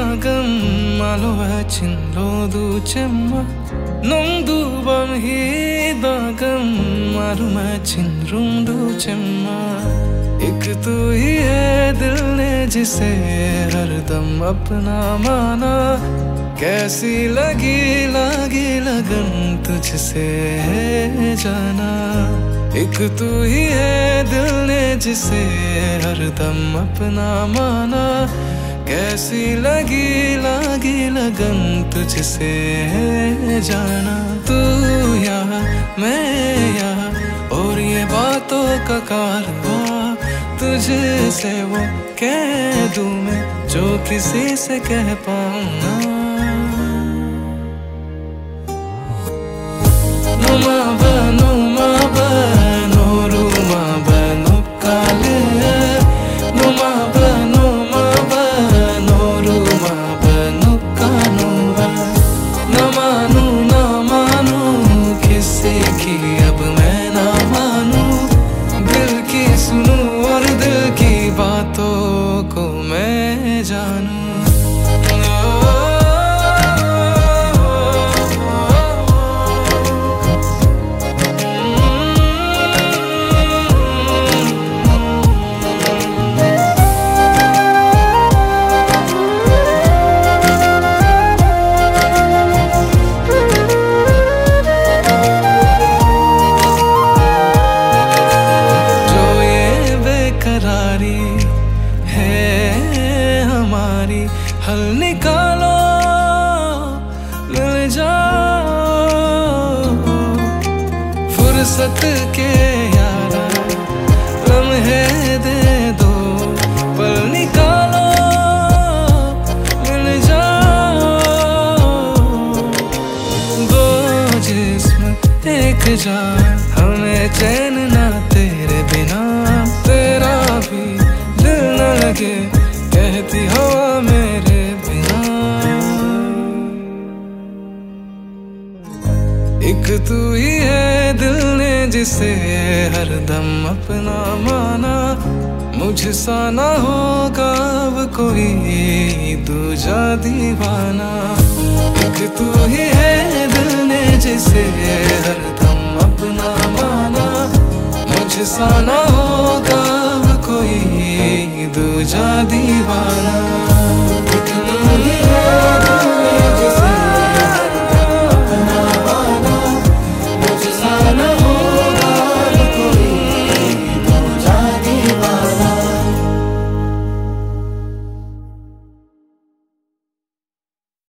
malo chinlodu chemma nongdu bam hi dagam maruma chinrundu chemma एक तू ही है दिल ने जिसे हरदम अपना माना कैसी लगी लगन तुझसे है जाना एक तू ही है दिल ने जिसे हरदम अपना माना कैसी लगी लगन तुझसे है जाना तू यहाँ मैं यहाँ और ये बातों का कारवां तुझसे वो कह दूं मैं जो किसी से कह पाऊं ना नुमा बनो रूमा बनो काले नुमा बनो रूमा बनो कानूबा न मानू किसी की अब मैं ना मानू दिल की सुनूं और दिल की बातों को मैं जानूं हल निकालो मिल जाओ फुर्सत के यारा लम्हे दे दो पल निकालो मिल जाओ दो जिस्म एक जान हमें चैन ना तेरे बिना तेरा भी दिल न लगे कहती हवा मेरे बिना एक तू ही है दिल ने जिसे हरदम अपना माना मुझसा ना होगा अब कोई दूजा दीवाना एक तू ही है दिल ने जिसे हरदम अपना माना मुझसा ना होगा अब कोई दूजा दीवाना